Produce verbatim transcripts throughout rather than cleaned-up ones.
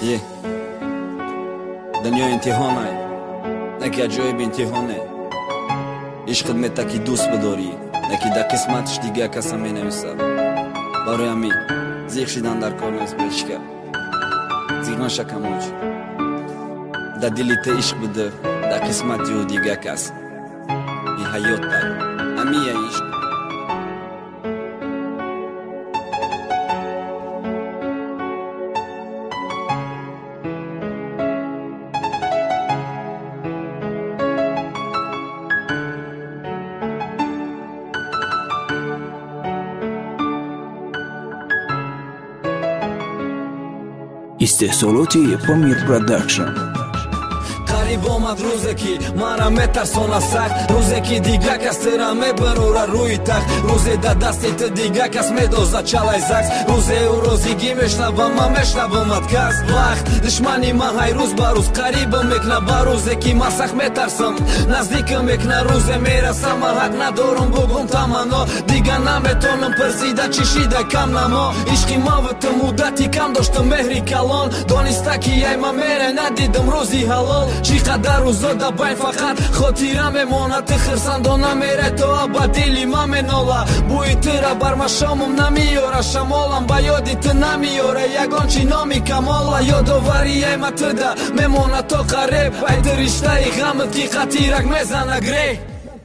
Je Dënjojnë Tihanaj Ne kja gjojbin Tihane Ishkët me ta ki dus pëdori Ne ki da kismat shtiga ka sa mene mësa Baro jam i Zik shidan dar kornës për qka Zik në shaka muq Da dilit e ishk bëdë Da kismat ju diga kas I hajot taj Amija ishk Istehsalati Pamir Production. Boma druzeki, mara me tarsona sak Ruzeki diga kas tëra me bërura rujtak Ruze da dasti të diga kas me doza qalaj zaks Ruze u rozigi me shnabëm ma me shnabëm atë kas Vah, dëshmani ma hajruz baruz Karibëm me kna baruzeki masak me tarsëm Nazdikëm me kna ruze mera sa ma hak na dorën bugum ta mano Diga na me tonën për zida qishida kam na mo Ishki ma vëtë mudati kam do shtë mehri kalon Doni staki jaj ma mere na didëm ruzi halol Qika daru zoda bajnë fakat Khotira me mona të khërsan do na mere to abadili ma me nolla Buj tëra bar ma shomum na mi ora shamolla Mba jodi të na mi ore jagon që nomi kamolla Jo do vari jaj ma të da me mona to kare Baj të rishta i gamët ki khatirak me zana grej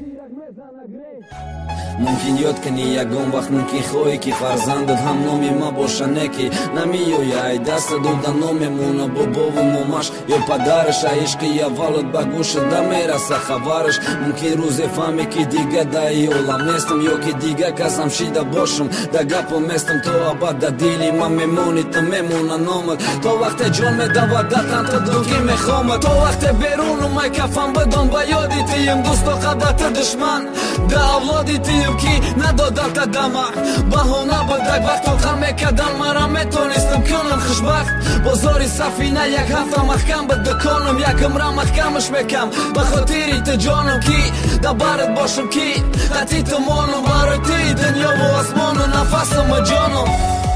Mumkin jot këni jagon vak mumkin khoj Ki farzan dët ham nomi ma bo shaneki Na mi jo ja i dasa do da nomi muna bo bovu mu mash Jo padarësh a ishki ja valët bagushët da mera sa khavarësh Mumkin ruze fami ki diga da i ola mestëm Jo ki diga ka sam shida boshëm Da gapo mestëm to abat da dili ma me monit të me muna nomët To vakte gjon me da vadatan të duki me khomët To vakte berunu maj ka fan bëdon bajodi Ti jem dus to ka da të dëshman Da avlodi ti ki na do dal ta dama Bahona bëdak vakt to ka me ka dal mara me ton istëm kënëm khëshbakt Po zori sa fina jak hafta mahkam bët dëkonëm Jak ëmra mahkam është me kam Ba khotiri të gjonëm ki Da barët boshëm ki Da ti të monëm Baroj ti të njovo asmonën Na fasëm më gjonëm